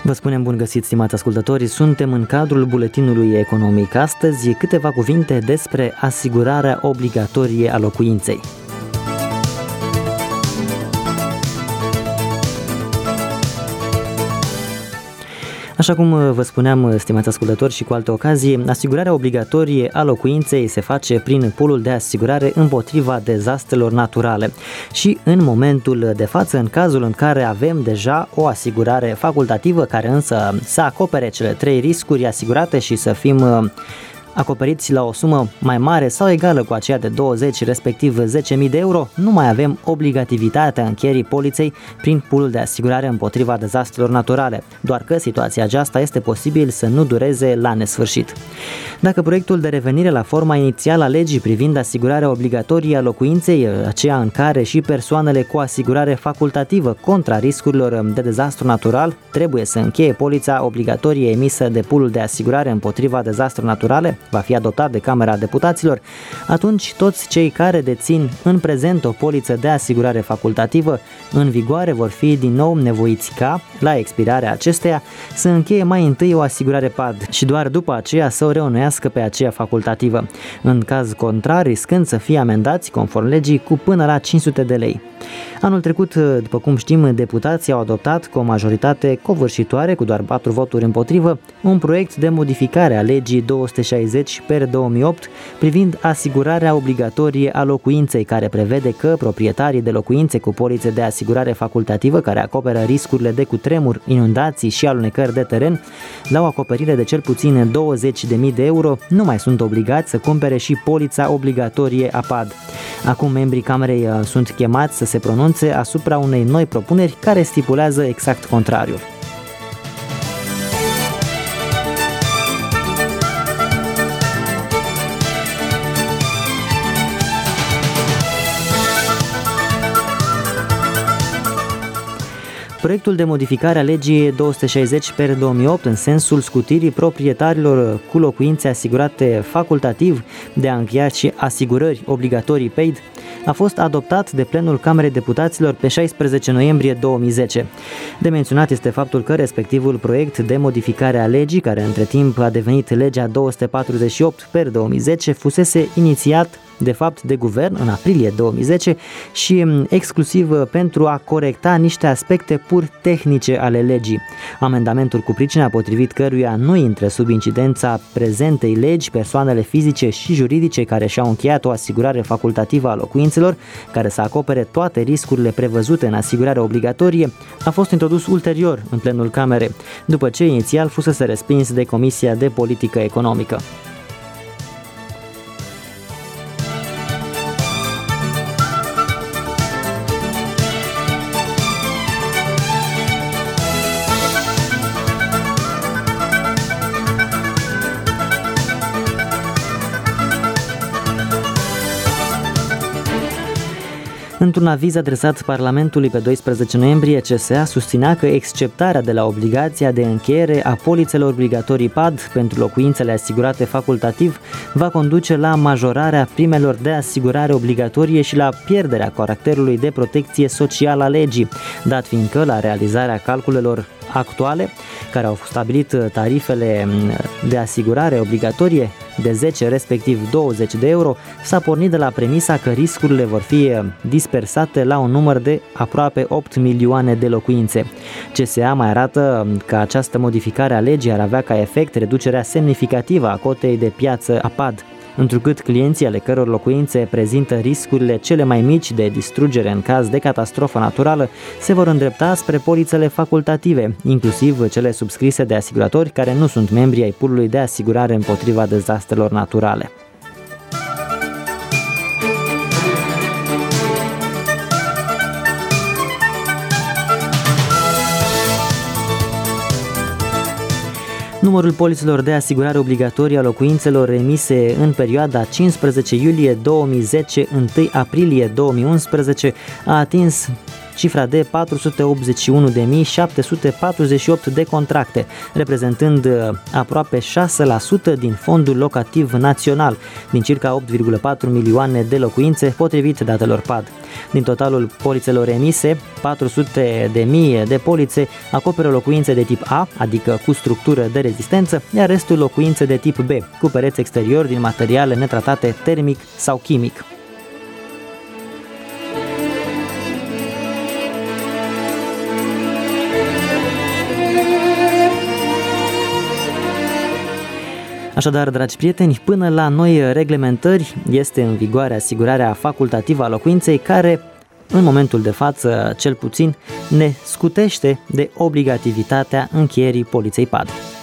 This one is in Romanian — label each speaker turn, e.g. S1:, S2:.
S1: Vă spunem bun găsit, stimați ascultători, suntem în cadrul buletinului economic. Astăzi câteva cuvinte despre asigurarea obligatorie a locuinței. Așa cum vă spuneam, stimați ascultători, și cu alte ocazii, asigurarea obligatorie a locuinței se face prin poolul de asigurare împotriva dezastrelor naturale. Și în momentul de față, în cazul în care avem deja o asigurare facultativă care însă să acopere cele 3 riscuri asigurate și să fim acoperiți la o sumă mai mare sau egală cu aceea de 20, respectiv 10.000 de euro, nu mai avem obligativitatea încheierii poliței prin poolul de asigurare împotriva dezastrelor naturale, doar că situația aceasta este posibil să nu dureze la nesfârșit. Dacă proiectul de revenire la forma inițială a legii privind asigurarea obligatorie a locuinței, aceea în care și persoanele cu asigurare facultativă contra riscurilor de dezastru natural trebuie să încheie polița obligatorie emisă de poolul de asigurare împotriva dezastrelor naturale, va fi adoptat de Camera Deputaților, atunci toți cei care dețin în prezent o poliță de asigurare facultativă în vigoare vor fi din nou nevoiți ca, la expirarea acesteia, să încheie mai întâi o asigurare PAD și doar după aceea să o reînnoiască pe aceea facultativă, în caz contrar riscând să fie amendați conform legii cu până la 500 de lei. Anul trecut, după cum știm, deputații au adoptat cu o majoritate covârșitoare, cu doar 4 voturi împotrivă, un proiect de modificare a legii 260/2008 privind asigurarea obligatorie a locuinței, care prevede că proprietarii de locuințe cu polițe de asigurare facultativă care acoperă riscurile de cutremur, inundații și alunecări de teren la o acoperire de cel puțin 20.000 de euro nu mai sunt obligați să cumpere și polița obligatorie a PAD. Acum membrii Camerei sunt chemați să se pronunțe asupra unei noi propuneri care stipulează exact contrariul. Proiectul de modificare a legii 260/2008 în sensul scutirii proprietarilor cu locuințe asigurate facultativ de a încheia și asigurări obligatorii paid a fost adoptat de plenul Camerei Deputaților pe 16 noiembrie 2010. De menționat este faptul că respectivul proiect de modificare a legii, care între timp a devenit legea 248/2010, fusese inițiat de fapt de guvern în aprilie 2010 și exclusiv pentru a corecta niște aspecte pur tehnice ale legii. Amendamentul cu pricina potrivit căruia nu intră sub incidența prezentei legi persoanele fizice și juridice care și-au încheiat o asigurare facultativă a locuințelor, care să acopere toate riscurile prevăzute în asigurarea obligatorie, a fost introdus ulterior în plenul Camerei, după ce inițial fusese respins de Comisia de Politică Economică. Într-un aviz adresat Parlamentului pe 12 noiembrie, CSA susținea că exceptarea de la obligația de încheiere a polițelor obligatorii PAD pentru locuințele asigurate facultativ va conduce la majorarea primelor de asigurare obligatorie și la pierderea caracterului de protecție socială a legii, dat fiindcă la realizarea calculelor actuale, care au stabilit tarifele de asigurare obligatorie de 10, respectiv 20 de euro, s-a pornit de la premisa că riscurile vor fi dispersate la un număr de aproape 8 milioane de locuințe. CSA mai arată că această modificare a legii ar avea ca efect reducerea semnificativă a cotei de piață a PAD, întrucât clienții ale căror locuințe prezintă riscurile cele mai mici de distrugere în caz de catastrofă naturală se vor îndrepta spre polițele facultative, inclusiv cele subscrise de asiguratori care nu sunt membri ai poolului de asigurare împotriva dezastrelor naturale. Numărul polițelor de asigurare obligatorie a locuințelor emise în perioada 15 iulie 2010-1 aprilie 2011 a atins cifra de 481.748 de contracte, reprezentând aproape 6% din fondul locativ național, din circa 8,4 milioane de locuințe, potrivit datelor PAD. Din totalul polițelor emise, 400.000 de polițe acoperă locuințe de tip A, adică cu structură de rezistență, iar restul locuințe de tip B, cu pereți exteriori din materiale netratate termic sau chimic. Așadar, dragi prieteni, până la noi reglementări este în vigoare asigurarea facultativă a locuinței care, în momentul de față, cel puțin, ne scutește de obligativitatea încheierii poliței PAD.